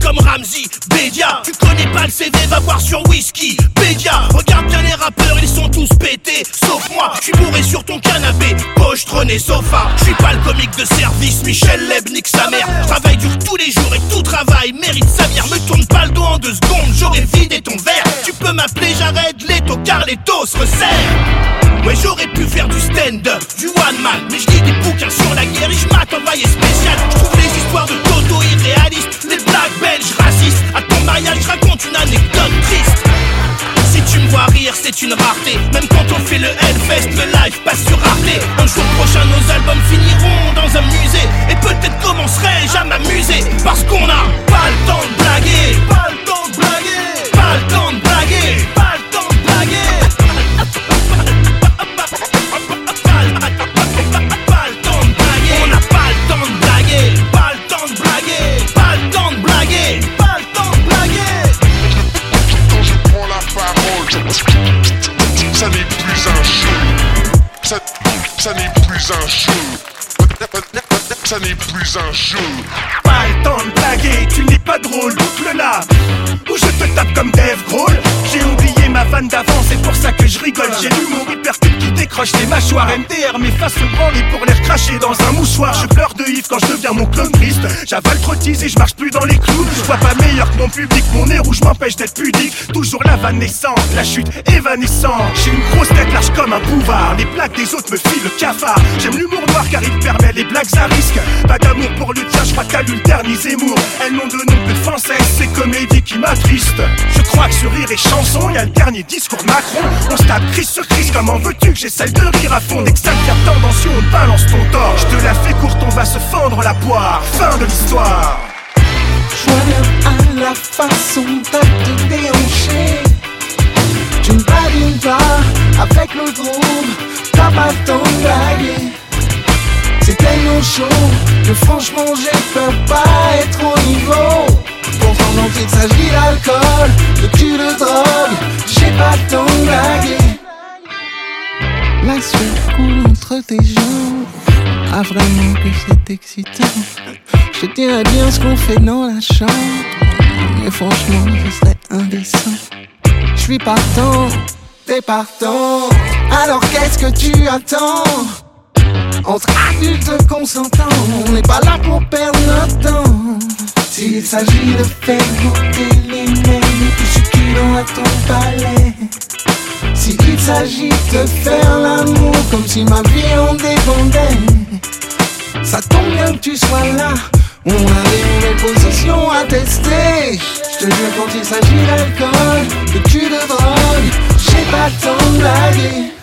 comme Ramsey, Bédia. Tu connais pas le CV, va voir sur Whisky, Bédia. Regarde bien les rappeurs, ils sont tous pétés, sauf moi. Je suis bourré sur ton canapé, poche, trône et sofa. Je suis pas le comique de service, Michel Leb nique sa mère. Je travaille dur tous les jours et tout travail mérite sa bière. Me tourne pas le dos en 2 secondes, j'aurais vidé ton verre. Tu peux m'appeler Jared Leto, Carletos, resserre. Ouais, j'aurais pu faire du stand-up, du one-man, mais je lis des bouquins sur la guerre et je m'attends envoyé spécial. Je trouve les histoires de Toto irréalistes, les blagues belges racistes. À ton mariage, je raconte une anecdote triste. Si tu me vois rire, c'est une rareté. Même quand on fait le Hellfest, le live passe sur Arte. Un jour prochain, nos albums finiront dans un musée. Et peut-être commencerai-je à m'amuser. Parce qu'on a pas le temps de blaguer. Pas le temps de blaguer. Pas le temps de blaguer. Pas le temps de blaguer. On n'a pas le temps de blaguer. Pas le temps de blaguer. Pas le temps de blaguer. Pas le temps de blaguer. Quand je prends la parole, ça n'est plus un jeu. Ça n'est plus un jeu. Ça n'est plus un jeu. Pas le temps de blaguer, tu n'es pas drôle, boucle là où je te tape comme Dave Grohl. J'ai oublié ma vanne d'avant, c'est pour ça que je rigole. J'ai l'humour hypercute qui décroche les mâchoires. MDR, mes faces se branlent pour les recracher dans un mouchoir. Je pleure de Yves quand je deviens mon clone triste. J'avale trop de tease et je marche plus dans les clous. Je vois pas meilleur que mon public, mon nez rouge m'empêche d'être pudique. Toujours la vanne naissante, la chute évanescente. J'ai une grosse tête large comme un bouvard. Les blagues des autres me filent le cafard. J'aime l'humour noir car il permet les blagues à risque. Pas d'amour pour le tien, je crois que t'as lu le dernier Zemmour. Elles n'ont de nom que de française, c'est comédie qui m'attriste. Je crois que sur Rire et Chanson, y'a le dernier discours Macron. On se tape crise sur crise, comment veux-tu que j'essaye de rire à fond? Dès que ça devient tendancieux, on balance ton tort. Je te la fais courte, on va se fendre la poire. Fin de l'histoire. Joignable à la façon de te déhancher. Tu ne badines pas avec le groupe, t'as pas le temps de blaguer. C'est tellement chaud que franchement j'ai peur pas être au niveau. Pourtant dont il s'agit d'alcool, de cul, de drogue, j'ai pas le temps de blaguer. La sueur coule entre tes jambes, ah vraiment que c'est excitant. Je tiens à dire ce qu'on fait dans la chambre, mais franchement ce serait indécent. Je suis partant, t'es partant, alors qu'est-ce que tu attends? Entre adultes consentants, on n'est pas là pour perdre notre temps. S'il s'agit de faire goûter les mêmes et puis succulent à ton palais. S'il s'agit de faire l'amour comme si ma vie en dépendait. Ça tombe bien que tu sois là, on a des nouvelles positions à tester. Je te jure quand il s'agit d'alcool, de cul, de drogue, j'ai pas le temps de blaguer.